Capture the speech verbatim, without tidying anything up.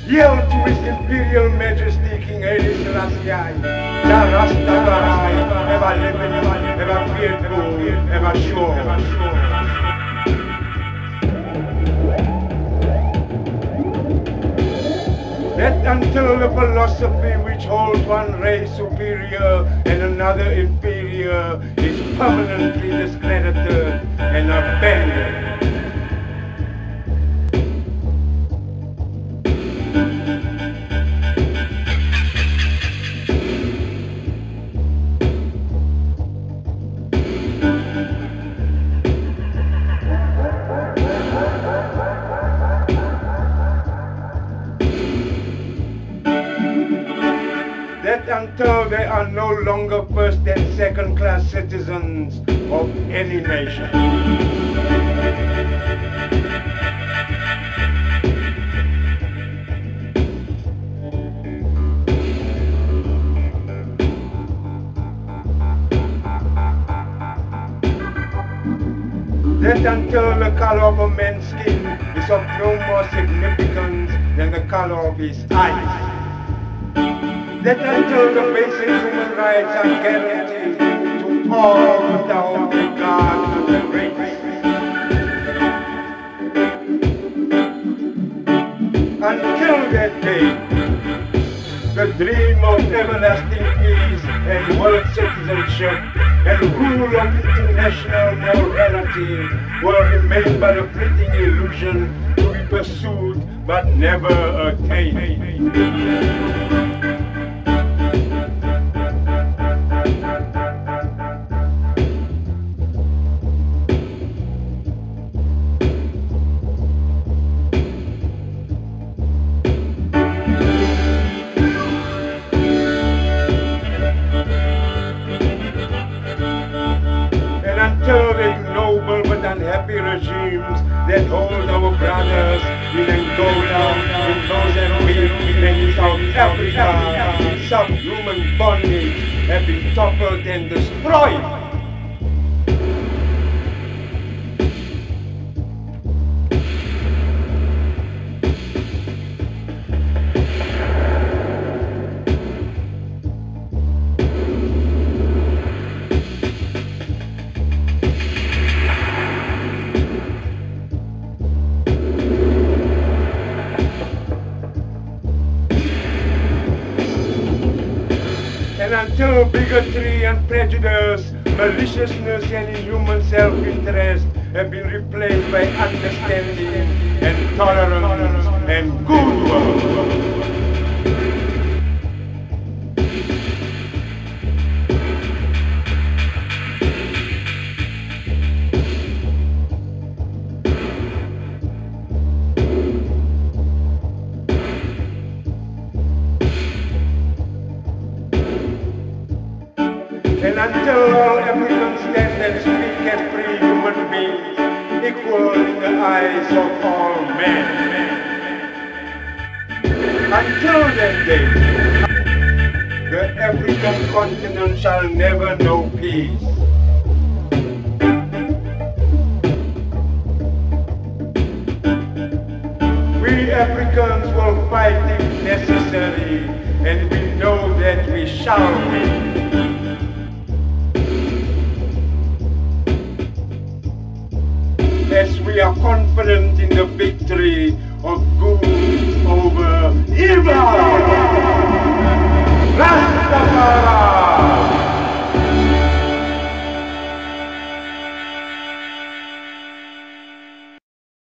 Yield to his imperial majesty King Haile Selassie, Jah Rastafari, ever living, ever faithful, ever sure. That until the philosophy which holds one race superior and another inferior is permanently discredited and abandoned. That until they are no longer first and second class citizens of any nation. That until the color of a man's skin is of no more significance than the color of his eyes. That until the basic human rights are guaranteed to all without regard to the race. Until that day, the dream of everlasting peace and world citizenship and rule of international morality will remain but a fleeting illusion to be pursued but never attained. Until the ignoble but unhappy regimes that hold our brothers in Angola, in Mozambique, and in South Africa in subhuman bondage have been toppled and destroyed. And until bigotry and prejudice, maliciousness and inhuman self-interest have been replaced by understanding and tolerance and goodwill. And until all Africans stand and speak as free human beings, equal in the eyes of all men. Until that day, the African continent shall never know peace. We Africans will fight if necessary, and we know that we shall win. As we are confident in the big